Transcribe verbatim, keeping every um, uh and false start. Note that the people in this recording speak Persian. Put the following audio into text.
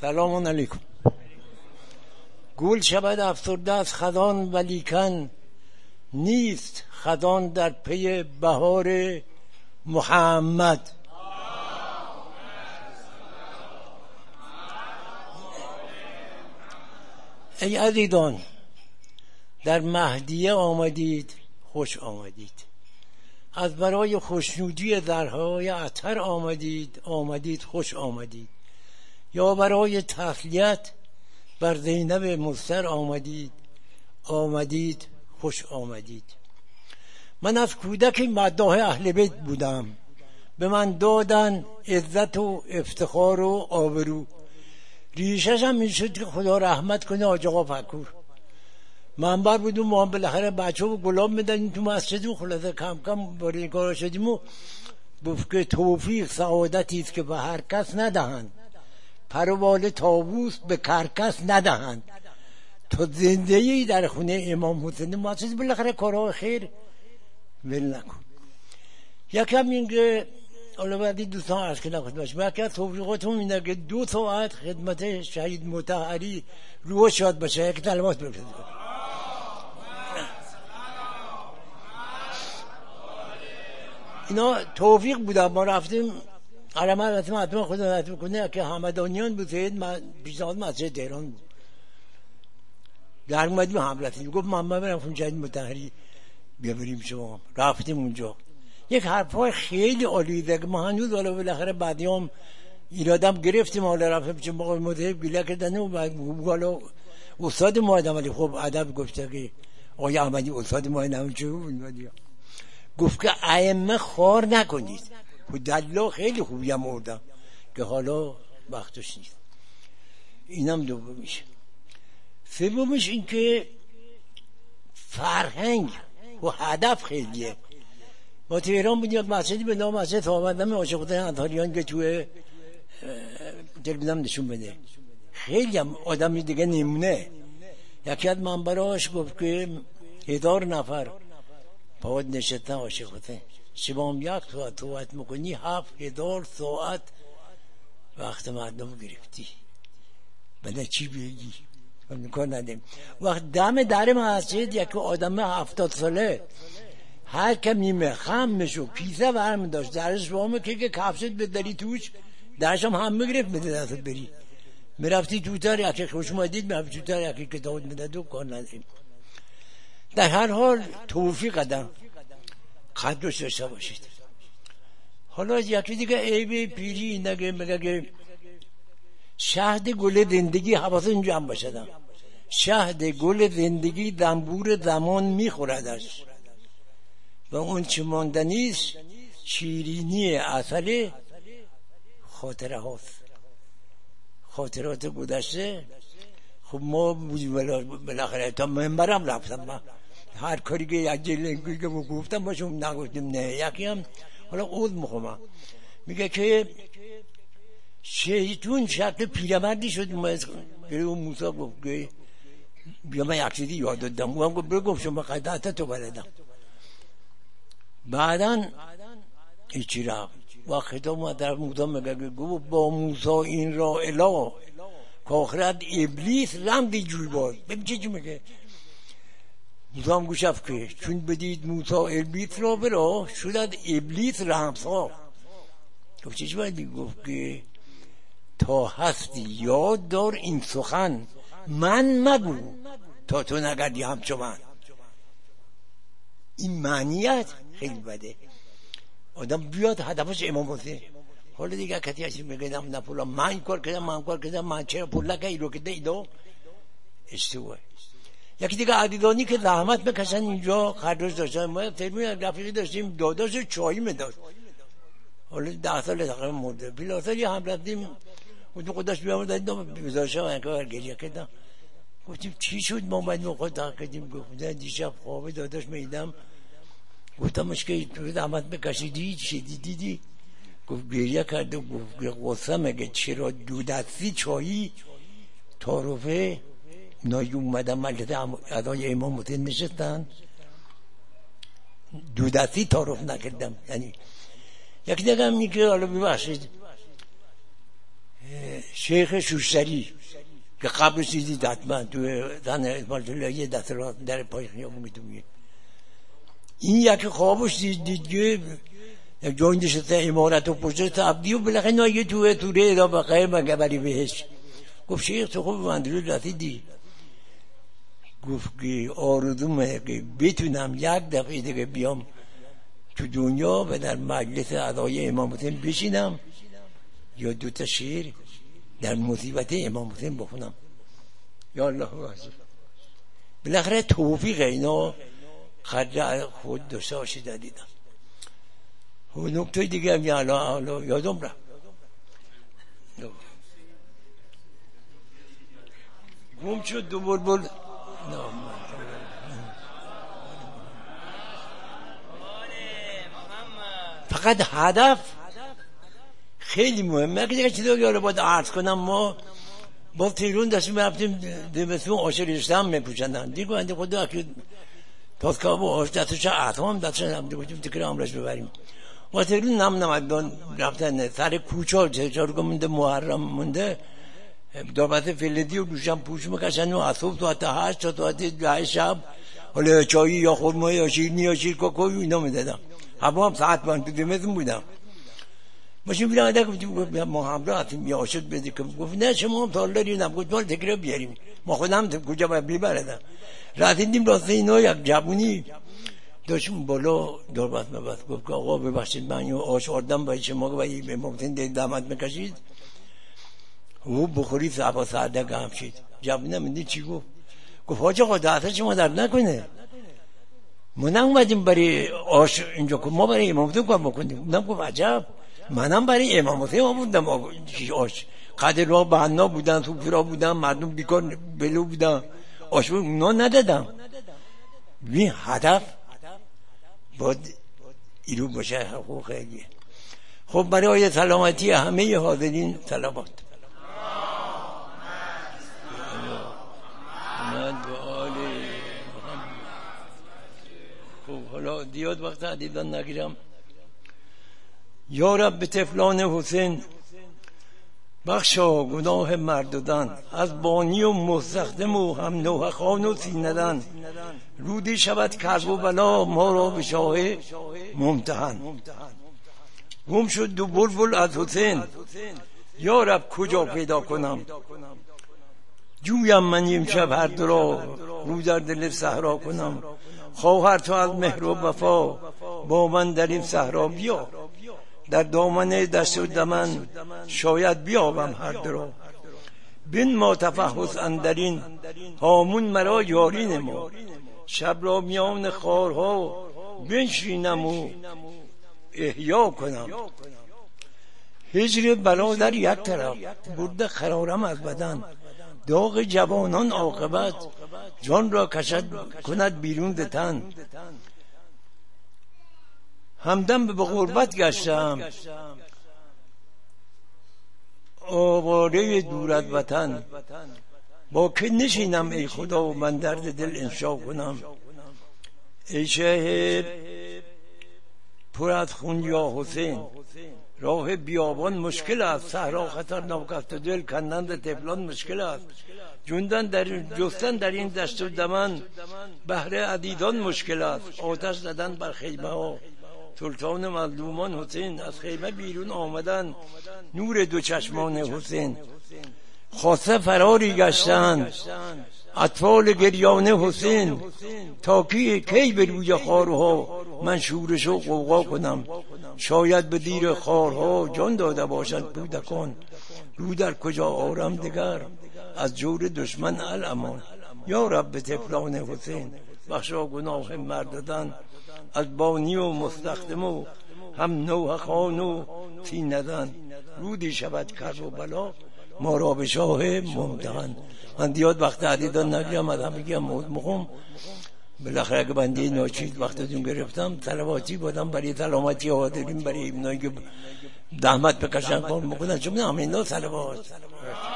سلام علیکم. گل شود افسرده از خزان ولیکن، نیست خزان در پی بهار محمد. ای عزیزان، در مهدیه آمدید، خوش آمدید. از برای خوشنودی زرهای عطر آمدید، آمدید خوش آمدید. یا برای تسلیت بر زینب مضطر آمدید، آمدید خوش آمدید. من از کودکی مداح اهل بیت بودم، به من دادن عزت و افتخار و آبرو. ریشش هم این شد که خدا رحمت کنه حاج آقا فکور. منبر بودیم ما هم بالاخره بچه و گلاب میدنیم تو مسجد و خلاصه کم کم باره این کارا شدیم و گفت که توفیق سعادتی است که به هر کس ندهند، پروال طاووس به کرکس ندهند. تو زندگی در خونه امام حسین مسجد بالاخره کارهای خیر ول نکن. یکم این که حالا بعدی دوستان عرض که نخواهد باشه، یکی از توفیقاتون اینه که دو ساعت خدمت شهید مطهری روح شاد باشه. یک کلمات بگید. اینا توفیق بودن. ما رفتیم حرم البته حتما خدا نصیب کنه که همدانیان بود، سید پیشنهاد مسجد تهران بود. در اومدیم هم رفتیم، گفت من برم خون شهید مطهری بیا بریم شما. رفتیم اونجا، یک حرفای خیلی عالی ده که ما هنوز حالا بالاخره بعدیام ایرادم گرفتیم. حالا رفتیم چه موقع مدهب گیله کردن و حالا استاد ما ادم ولی خب ادب گفته که آقای احمدی استاد ما ادم چه بود، گفت که ائمه خوار نکنید. دلا خیلی خوبی هم آوردم که حالا وقتش نیست. اینم دومیشه. سومیش این که فرهنگ و هدف خیلیه. ما تهران بودیم، یک مسجدی به نام مسجد صاحب‌الدم عاشق حسین انصاریان که توی تلویزیون نشون بده. خیلی هم آدمی دیگه نمونه. یکی از منبراش گفت که هزار نفر پاوت نشستن عاشق حسین، شبام یک ساعت صحبت میکنی، هفت هزار ساعت وقت مردم گرفتی، بله چی بگی؟ کار ندیم. وقت دم در مسجد یک آدم هفتاد ساله هر که میمه خمشو پیسه برمی داشت درش بامه که که کفشت بداری توش درش هم هم میگرفت بده دستت بری میرفتی توتر یکی خوش مدید میرفتی توتر یکی که داود میداد و کار نداریم. در هر حال توفیق قدم قدرش داشته باشید. حالا یکی دیگه عیب پیری اینه که میگه که شهد گل زندگی حواستون جمع باشدم. شهد گل زندگی دنبور زمان میخوردش و اون چه ماندنیست شیرینی اصل خاطره هاست، خاطرات گذشته. خب ما بالاخره تا منبرم رفتم، من هر کاری که یک جلنگوی که گفتم باشم نگفتیم نه. یکی هم حالا عوض میخوام میگه که شیطون شکل پیرمردی شد اومد به اون موسی گفت که بیا من یک چیزی یاد دادم. او هم گفت بگم شما قدرت تو بلدم. بعداً ایچی رفت و خطاب ما در موسی میگه گفت با موسی این را اله که آخرت ابلیس رمدی جوی باز. ببین چه چی میگه موسی هم گوشف که چون بدید موسی ابلیس را برا شدد ابلیس رمسا. گفت چه چی باید گفت که تا هستی یاد دار این سخن من مگو تا تو نگردی همچو من. این معنیت خیلی بده. آدم بیاد هدفش امام حسین. حالا دیگه کسی هستی میگم نه پولا من این کار کردم من کار کردم من چرا پولا که ایرو کده ایدو اشتباه. یکی دیگه عدیدانی که زحمت بکشن اینجا خردوش داشتن. ما ترمی رفیقی داشتیم داداش چایی میداشت، حالا ده سال تقریبا مرده. بلاسالی هم رفتیم و تو خودش بیامون دادیم بزارشه و انکار گریه کردم. گفتیم چی شد؟ ما باید نخواد دقیق کردیم. گفتم دیشب خوابه داداش میدم. گفتمش که تو زحمت بکشیدی چی دیدی؟ گفت گریه کرده. گفت غصه مگه چرا دو دستی چایی تعارفه نایی اومدم مجلس ادای امام حسین نشستن دو دستی تعارف نکردم. یعنی یک دیگه هم میگه حالا ببخشید شیخ شوشتری که قبل چیزی حتما تو زن اسماعیل یه دست راست در پای خیابون میتونید این یکی خوابش دید دید که یک جایی نشسته امارت و پشت عبدی و بالاخره نایه توه توره ادا بقیه مگه بری بهش گفت شیخ تو خوب مندرون رسیدی گفت که آرزومه که بتونم یک دفعه دیگه بیام تو دنیا و در مجلس اعضای امام حسین بشینم یا دوتا شعر در مصیبت امام حسین بخونم یا الله واسه بالاخره توفیق اینا خرج خود داشته باشید دیدم و نکته دیگه هم یا یادم رفت گم شد دو بلبل فقط هدف خیلی مهمه. اگه دیگه چیزا که باید عرض کنم ما با تیرون دستیم رفتیم دمستون آشر رشته میپوشندن دیگه انده خدا که تاسکاب و آش دستش عطا هم دستش هم دیگه تکر امرش ببریم با تیرون نم نمدن رفتن سر کوچه چهار که منده محرم منده داربت فلدی و دوشم پوش میکشن و اصوب تو حتی هشت تا تو حتی ده شب حالا چایی یا خورمایی یا شیرنی یا شیر کاکوی اینا میدادم هوا هم ساعت بند تو دمستون بودم ماشین بیرم اده گفتیم ما همراه هستیم یا آشد بده که گفت نه شما هم تال داریم گفت مال تکره بیاریم ما خودم کجا باید بیبردم رسیدیم راسته اینا یک جوونی داشتیم بالا داربت مبست گفت که آقا ببخشید من یه آش آردم باید شما که باید به ممکن دید دامت میکشید او بخوری صحبا سرده گم شید جوونه منده چی گفت گفت حاج آقا دسته شما درد نکنه ما نمومدیم برای آش اینجا که ما برای امام حسین کار بکنیم اونم گفت عجب منم برای امام حسین آوردم آش قدر را بهنا بودن سوفرا بودن مردم بیکار بلو بودن آش اونا ندادم این هدف باید ایرو باشه حقوق خیلی خب برای سلامتی همه حاضرین سلامات حالا دیاد وقت عدیدان نگیرم یا رب به طفلان حسین بخشا گناه مرددان از بانی و مستخدم و هم نوحخان و سیندن رودی شود کرب و بلا ما را به شاه ممتحن گم شد دو بلبل از حسین یا رب کجا پیدا کنم جویم من امشب هر دو را رو در دل صحرا کنم خواهر تو از مهر و وفا با من در این صحرا بیا در دامن دست و دمن شاید بیابم هر دو را بین ما تفحص اندرین هامون مرا یاری نما شب را میان خارها بنشینم و احیا کنم هجر برادر یک طرف برده قرارم از بدن داغ جوانان عاقبت جان را کشد کند بیرون ز تن همدم به غربت گشتم آواره دور از وطن با که نشینم ای خدا و من درد دل انشا کنم ای شهر پر از خون یا حسین راه بیابان مشکل است صحرا خطرناک است دل کندن طفلان مشکل است جوندن در جستن در این دشت و دمن بهر عدیدان مشکل است آتش زدن بر خیمه ها سلطان مظلومان حسین از خیمه بیرون آمدن نور دو چشمان حسین خاصه فراری گشتن اطفال گریان حسین تا کی کی به روی خارها من شورش و غوغا کنم شاید به دیر خارها جان داده باشند کودکان رو در کجا آرم دگر از جور دشمن الامان یا رب طفلان حسین بخشا گناه مرددان از بانی و مستخدم و هم نوحخان و سیندن رودی شود کرب و بلا ما را به شاه ممتحن من دیاد وقت عدیدان نگیم از هم بگیم موت مخم بالاخره اگه بنده ناچید وقتتون گرفتم سلواتی بودم برای سلامتی حاضرین برای ایمنایی که دهمت بکشن کار مکنن چون همین نا سلوات